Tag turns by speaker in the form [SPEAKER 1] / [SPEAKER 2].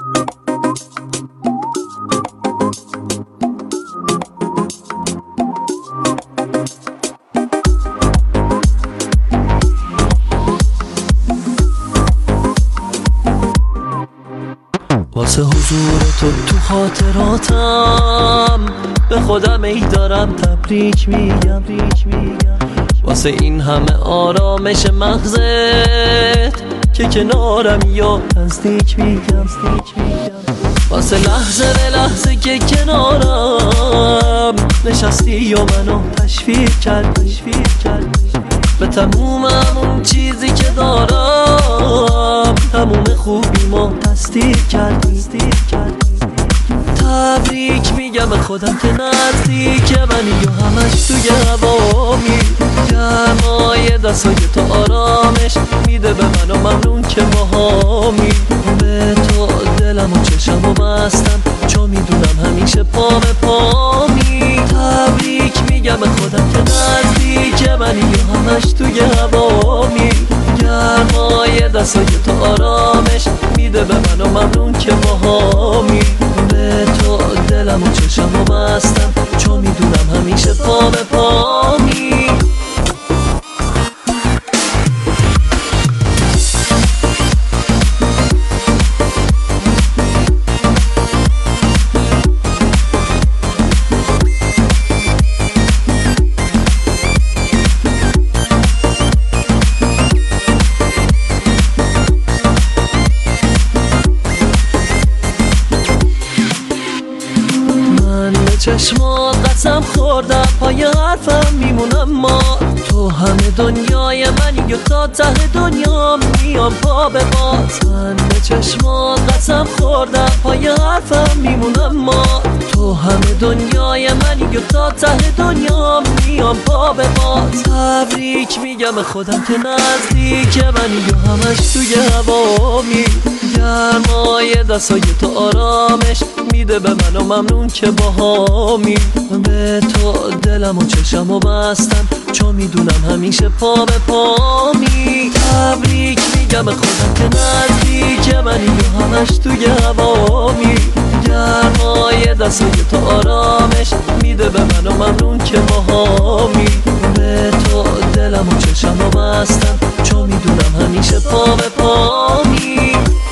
[SPEAKER 1] واسه حضور تو خاطراتم به خودم ای دارم تبریک میگم. واسه این همه آرامش مغزت که کنارم یا نزدیک میگم. واسه لحظه به لحظه که کنارم نشستی و منو تشویق کردی به تموم همون چیزی که دارم، تموم خوبیمو تصدیق کردی. تبریک میگم به خودم که نزدیک منی و همش توی هوامی. گرمای دستای تو آرامش میده به من و ممنون که باهامی. به تو دلم و چشم و بستم چون میدونم همیشه پا به پامی. تبریک میگم به خودم که نزدیک منی و همش توی هوامی. گرمای دستای تو آرامش میده به من و ممنون که باهامی. به تو دلم و چشم و بستم چون میدونم همیشه پا به پامی. چشمات قسم خوردم پای حرفم میمونم، ما تو همه دنیای منی و تا ته دنیا میام پا به باز. من به چشمات قسم خوردم پای حرفم میمونم، ما تو همه دنیای منی و تا ته دنیا میام پا به باز. تبریک میگم به خودم که نزدیک منی و همش توی هوامی. گرمای دستای تو آرامش میده به من و ممنون که باهامی. به تو دلم و چشم و بستم چون میدونم همیشه پا به پامی. تبریک میگم به خودم که نزدیک منی و همش توی هوامی. گرمای دستای تو آرامش میده به من و ممنون که باهامی. به تو دلم و چشم و بستم چون میدونم همیشه پا به پامی.